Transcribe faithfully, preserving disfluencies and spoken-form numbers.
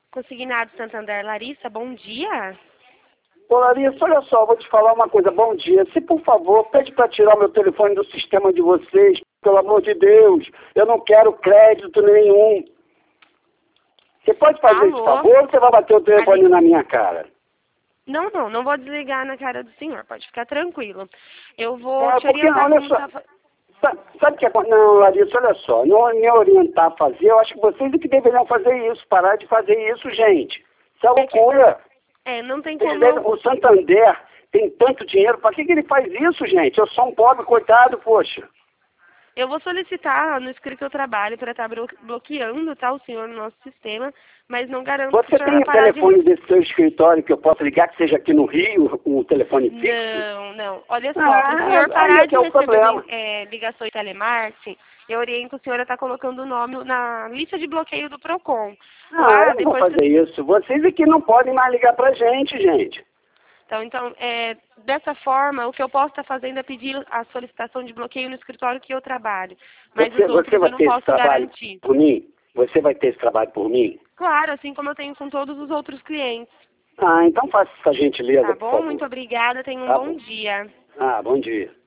Consignado Santander, Larissa, bom dia. Ô Larissa, olha só, vou te falar uma coisa, bom dia. Se por favor, pede para tirar o meu telefone do sistema de vocês, pelo amor de Deus. Eu não quero crédito nenhum. Você pode fazer Alô? esse favor ou você vai bater o telefone Ali... na minha cara? Não, não, não vou desligar na cara do senhor, pode ficar tranquilo. Eu vou É, te porque, orientar olha como só, tá... fa- sa- sabe o que acontece? Não, Larissa, olha só, não me orientar a fazer, eu acho que vocês é que deveriam fazer isso, parar de fazer isso, gente. Isso é É, que... loucura. é, não tem Eles como... devem- o Santander tem tanto dinheiro, para que, que ele faz isso, gente? Eu sou um pobre, coitado, poxa. Eu vou solicitar no escrito que eu trabalho para estar bloqueando, tá, o senhor no nosso sistema, mas não garanto que o Você senhor tem vai o parar de... telefone desse seu escritório que eu posso ligar, que seja aqui no Rio, um telefone fixo? Não, não. Olha só, Ah, para o senhor aí parar é que de é o receber problema. é, ligações de telemarketing, eu oriento o senhor a estar colocando o nome na lista de bloqueio do PROCON. Ah, Lá, eu não vou depois que... fazer isso. Vocês aqui não podem mais ligar pra gente, gente. Então, então é, dessa forma, o que eu posso estar fazendo é pedir a solicitação de bloqueio no escritório que eu trabalho. Mas Você, os você outros eu vai não ter esse posso trabalho garantir. por mim? Você vai ter esse trabalho por mim? Claro, assim como eu tenho com todos os outros clientes. Ah, então faça essa gentileza, Tá por bom? Muito favor. obrigada. Tenha um Tá bom bom. dia. Ah, bom dia.